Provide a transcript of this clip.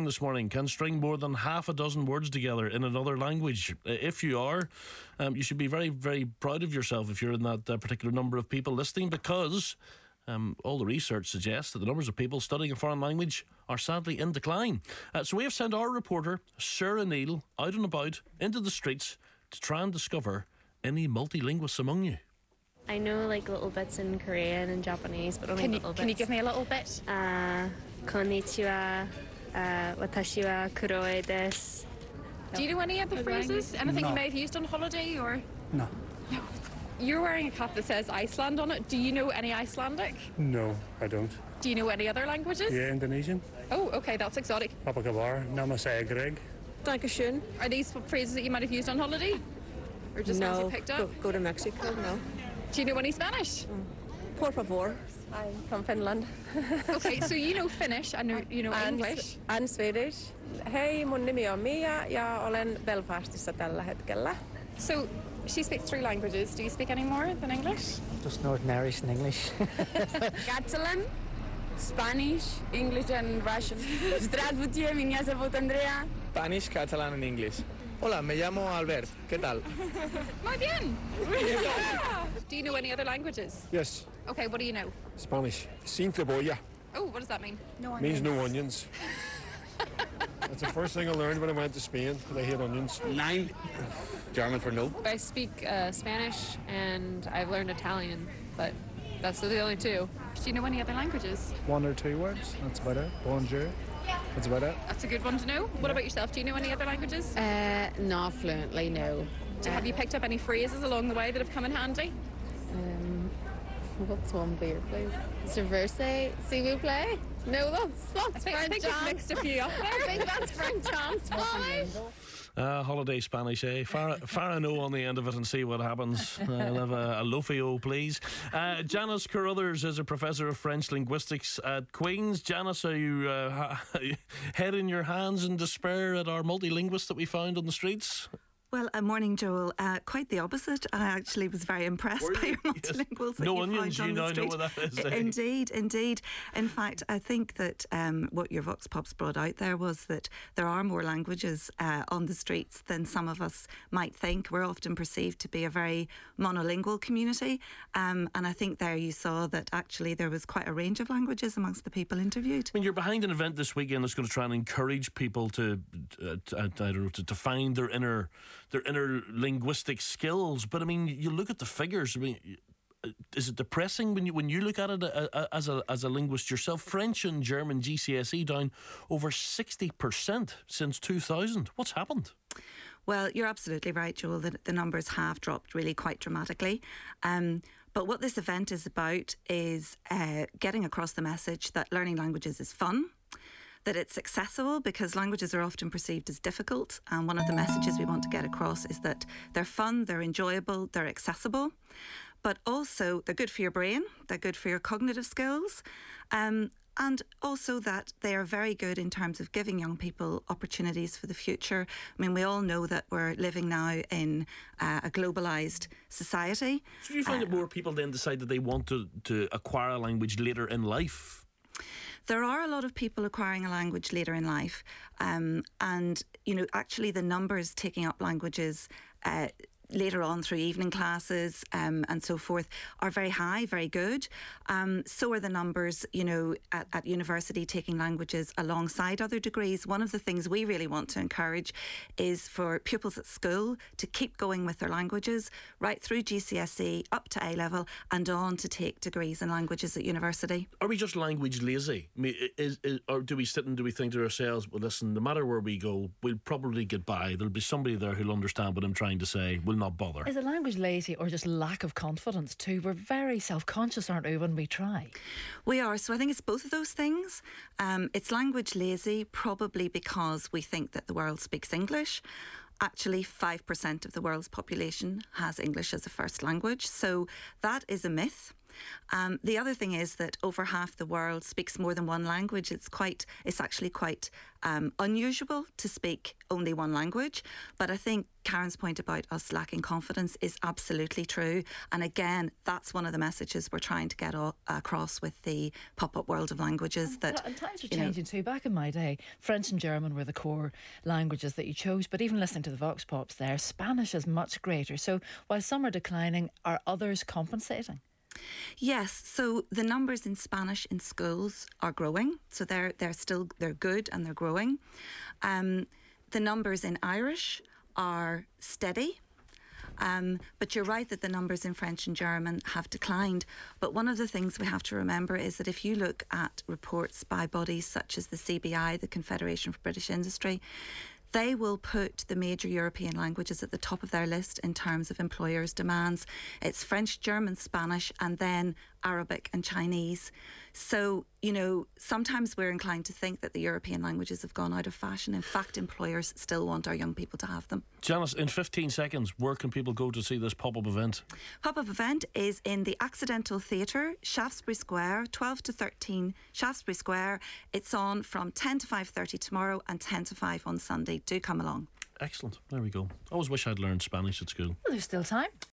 this morning can string more than half a dozen words together in another language. If you are, you should be very, very proud of yourself if you're in that particular number of people listening, because all the research suggests that the numbers of people studying a foreign language are sadly in decline. So we have sent our reporter, Sarah Neal, out and about into the streets to try and discover any multilingualists among you. I know like little bits in Korean and Japanese, but only little bits. Can you give me a little bit? Konnichiwa, watashi wa kuroi desu. Do you know any other phrases? Anything No. you may have used on holiday or? No. You're wearing a cap that says Iceland on it. Do you know any Icelandic? No, I don't. Do you know any other languages? Yeah, Indonesian. Oh, okay, that's exotic. Papa Kabar, Namaste Greg. Dankeschön. Are these phrases that you might have used on holiday? Or just ones you picked up? Go to Mexico, no. Do you know any Spanish? Por favor. I'm from Finland. Okay, so you know Finnish and you know English. And Swedish. Hei, mun nimi on Mia ja olen Belfastissa tällä hetkellä. So she speaks 3 languages. Do you speak any more than English? Just Northern Irish and English. Catalan, Spanish, English and Russian. Здравствуйте, меня зовут Andrea. Spanish, Catalan and English. Hola, me llamo Albert. ¿Qué tal? Muy bien. Do you know any other languages? Yes, Okay, what do you know? Spanish. Sin cebolla Oh, what does that mean? means no onions. That's the first thing I learned when I went to Spain, because I hate onions. 9. German for no. I speak Spanish and I've learned Italian, but that's the only 2. Do you know any other languages? 1 or 2 words, that's about it. Bonjour, that's about it. That's a good one to know. What about yourself? Do you know any other languages? Not fluently, no. Have you picked up any phrases along the way that have come in handy? What's one beer, please? Serverse, s'il vous plaît? No, that's I think we've mixed a few up there. I think that's French Spanish. Holiday Spanish, eh? Far no on the end of it and see what happens. I'll have a Lofio, please. Janice Carruthers is a professor of French linguistics at Queen's. Janice, are you head in your hands in despair at our multilingualists that we found on the streets? Well, morning, Joel. Quite the opposite. I actually was very impressed by your multilinguals. Yes. No onions, you now know what that is. Eh? Indeed. In fact, I think that what your Vox Pops brought out there was that there are more languages on the streets than some of us might think. We're often perceived to be a very monolingual community. And I think there you saw that actually there was quite a range of languages amongst the people interviewed. I mean, you're behind an event this weekend that's going to try and encourage people to find their inner linguistic skills. But I mean, you look at the figures. I mean, is it depressing when you look at it as a linguist yourself? French and German GCSE down over 60% since 2000. What's happened? Well, you're absolutely right, Joel, that the numbers have dropped really quite dramatically. But what this event is about is getting across the message that learning languages is fun, that it's accessible, because languages are often perceived as difficult. And one of the messages we want to get across is that they're fun, they're enjoyable, they're accessible, but also they're good for your brain, they're good for your cognitive skills, and also that they are very good in terms of giving young people opportunities for the future. I mean, we all know that we're living now in a globalised society. So do you find that more people then decide that they want to acquire a language later in life? There are a lot of people acquiring a language later in life. And, you know, actually the numbers taking up languages later on through evening classes and so forth are very high, very good. So are the numbers, you know, at university taking languages alongside other degrees. One of the things we really want to encourage is for pupils at school to keep going with their languages right through GCSE up to A-level and on to take degrees in languages at university. Are we just language lazy? I mean, or do we sit and do we think to ourselves, well, listen, no matter where we go, we'll probably get by. There'll be somebody there who'll understand what I'm trying to say. We'll not bother. Is it language lazy or just lack of confidence too? We're very self-conscious, aren't we, when we try? We are. So I think it's both of those things. It's language lazy probably because we think that the world speaks English. Actually, 5% of the world's population has English as a first language. So that is a myth. The other thing is that over half the world speaks more than one language. It's actually quite unusual to speak only one language. But I think Karen's point about us lacking confidence is absolutely true. And again, that's one of the messages we're trying to get across with the pop-up World of Languages. And times are changing too. Back in my day, French and German were the core languages that you chose. But even listening to the Vox Pops there, Spanish is much greater. So while some are declining, are others compensating? Yes, so the numbers in Spanish in schools are growing, so they're good and they're growing. The numbers in Irish are steady. But you're right that the numbers in French and German have declined. But one of the things we have to remember is that if you look at reports by bodies such as the CBI, the Confederation for British Industry, they will put the major European languages at the top of their list in terms of employers' demands. It's French, German, Spanish, and then Arabic and Chinese. So, sometimes we're inclined to think that the European languages have gone out of fashion. In fact, employers still want our young people to have them. Janice, in 15 seconds, where can people go to see this pop-up event? Pop-up event is in the Accidental Theatre, Shaftesbury Square, 12 to 13 Shaftesbury Square. It's on from 10 to 5:30 tomorrow and 10 to 5 on Sunday. Do come along. Excellent. There we go. I always wish I'd learned Spanish at school. Well, there's still time.